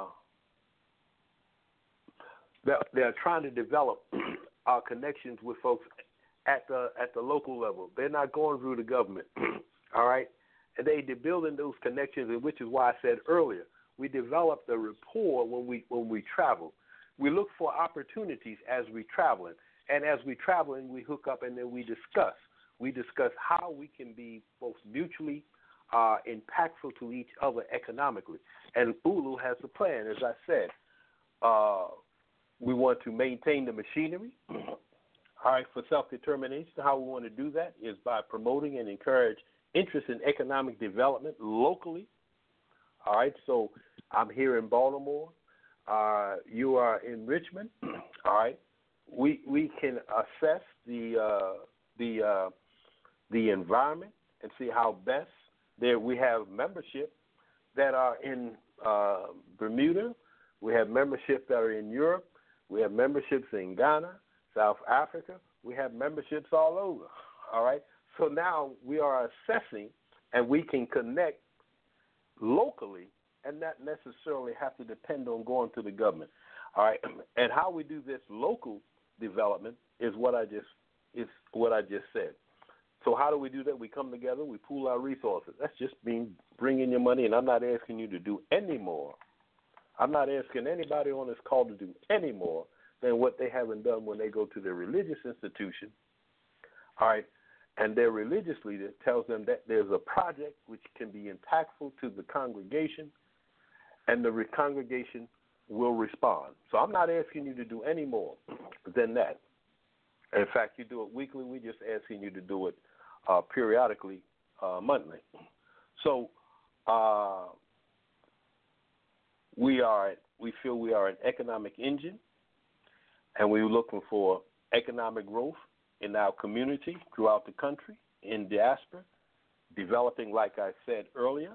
S4: they're, they're trying to develop uh, connections with folks at the at the local level. They're not going through the government. All right. And they, they're building those connections, and which is why I said earlier, we develop the rapport when we when we travel. We look for opportunities as we traveling, and as we traveling, we hook up and then we discuss. We discuss how we can be both mutually uh, impactful to each other economically. And Ulu has a plan, as I said. Uh, we want to maintain the machinery. All right, for self-determination, how we want to do that is by promoting and encourage interest in economic development locally. All right, so I'm here in Baltimore. Uh, you are in Richmond. All right, we we can assess the uh, the uh, the environment and see how best there. We have membership that are in uh, Bermuda. We have membership that are in Europe. We have memberships in Ghana, South Africa. We have memberships all over. All right. So now we are assessing, and we can connect locally and not necessarily have to depend on going to the government. All right. And how we do this local development is what I just is what I just said. So how do we do that? We come together, we pool our resources. That's just being bringing your money, and I'm not asking you to do any more. I'm not asking anybody on this call to do any more than what they haven't done when they go to their religious institution. All right. And their religious leader tells them that there's a project which can be impactful to the congregation, and the re- congregation will respond. So I'm not asking you to do any more than that. In fact, you do it weekly. We're just asking you to do it uh, periodically, uh, monthly. So uh, we are. We feel we are an economic engine, and we're looking for economic growth in our community throughout the country, in diaspora, developing, like I said earlier.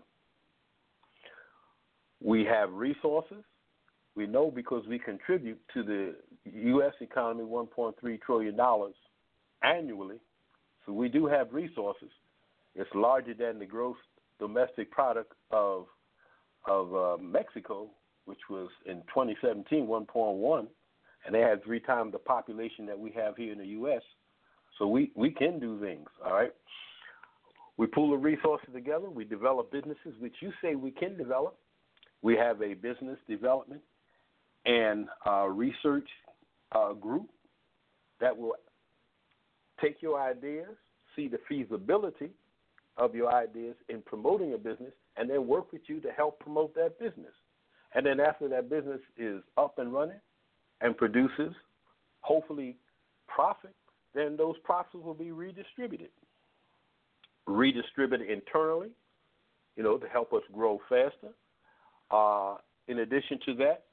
S4: We have resources. We know because we contribute to the U S economy one point three trillion dollars annually. So we do have resources. It's larger than the gross domestic product of of uh, Mexico, which was in twenty seventeen one point one, and they had three times the population that we have here in the U S. So we, we can do things, all right? We pool the resources together. We develop businesses, which you say we can develop. We have a business development and uh, research uh, group that will take your ideas, see the feasibility of your ideas in promoting a business, and then work with you to help promote that business. And then after that business is up and running and produces, hopefully, profit, then those profits will be redistributed. Redistributed internally, you know, to help us grow faster. Uh, in addition to that,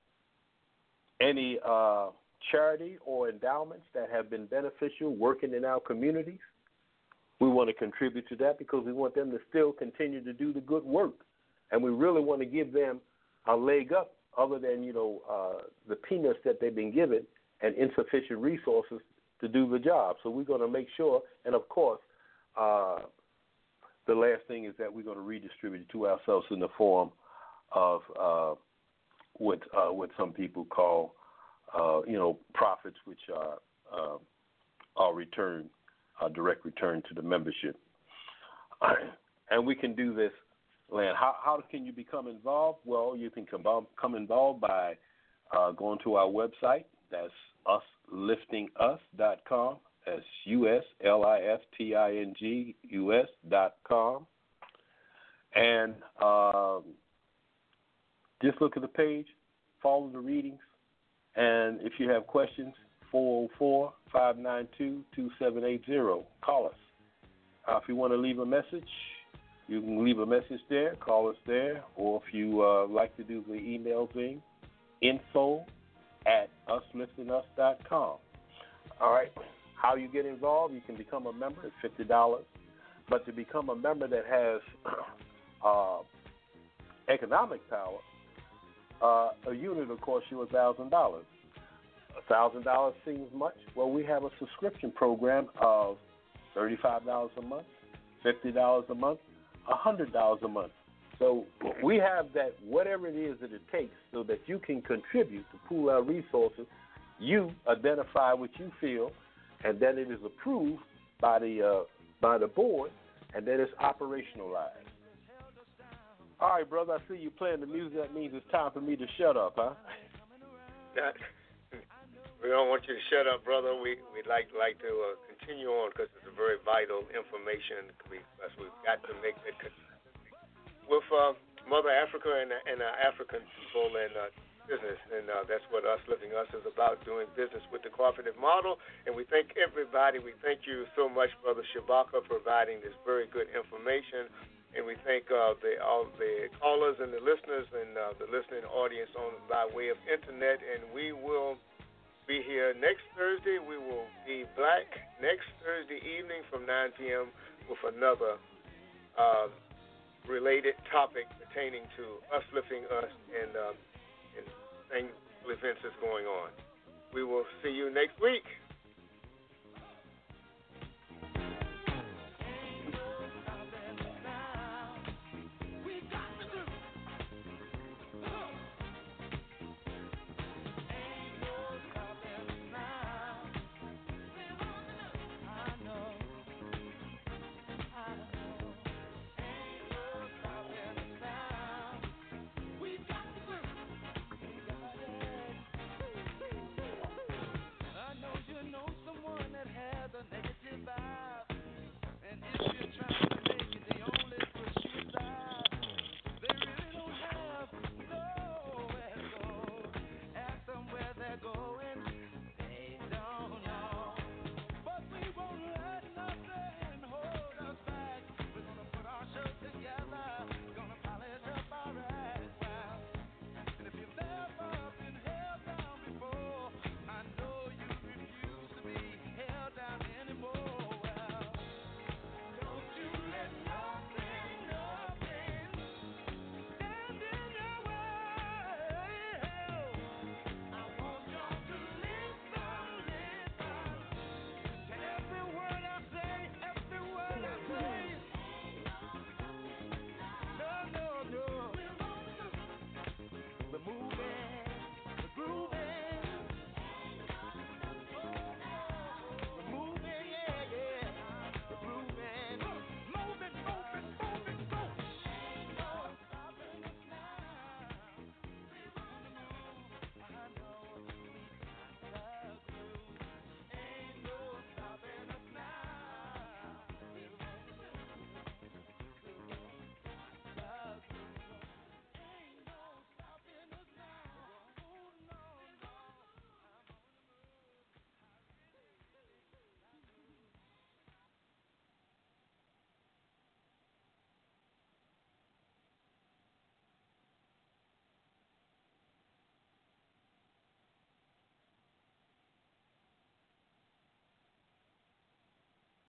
S4: any uh, charity or endowments that have been beneficial working in our communities, we want to contribute to that because we want them to still continue to do the good work. And we really want to give them a leg up other than, you know, uh, the peanuts that they've been given and insufficient resources to do the job. So we're going to make sure, and of course, uh, the last thing is that we're going to redistribute it to ourselves in the form of uh, what uh, what some people call, uh, you know, profits, which are uh, are return, uh, direct return to the membership. And we can do this, Lan. How, how can you become involved? Well, you can come, come involved by uh, going to our website. That's us lifting us dot com. That's U S L I F T I N G U S dot com. And um, just look at the page, follow the readings, and if you have questions, four oh four, five nine two, two seven eight zero. Call us. Uh, if you want to leave a message, you can leave a message there, call us there, or if you uh, like to do the email thing, info at us lifting us dot com. All right. How you get involved, you can become a member at fifty dollars. But to become a member that has uh, economic power, uh, a unit will cost you one thousand dollars. one thousand dollars seems much. Well, we have a subscription program of thirty-five dollars a month, fifty dollars a month, one hundred dollars a month. So we have that, whatever it is that it takes, so that you can contribute to pool our resources. You identify what you feel, and then it is approved by the uh, by the board, and then it's operationalized. All right, brother, I see you playing the music. That means it's time for me to shut up, huh?
S3: We don't want you to shut up, brother. We, we'd like, like to uh, continue on because it's a very vital information. We, because we've got to make that connection with uh, Mother Africa and, and uh, African people and uh, business. And uh, that's what Us Living Us is about, doing business with the cooperative model. And we thank everybody. We thank you so much, Brother Shabaka, for providing this very good information. And we thank uh, the, all the callers and the listeners and uh, the listening audience on by way of internet. And we will be here next Thursday. We will be black next Thursday evening from nine p.m. with another uh, related topic pertaining to us lifting us and, um, and thankful events that's going on. We will see you next week.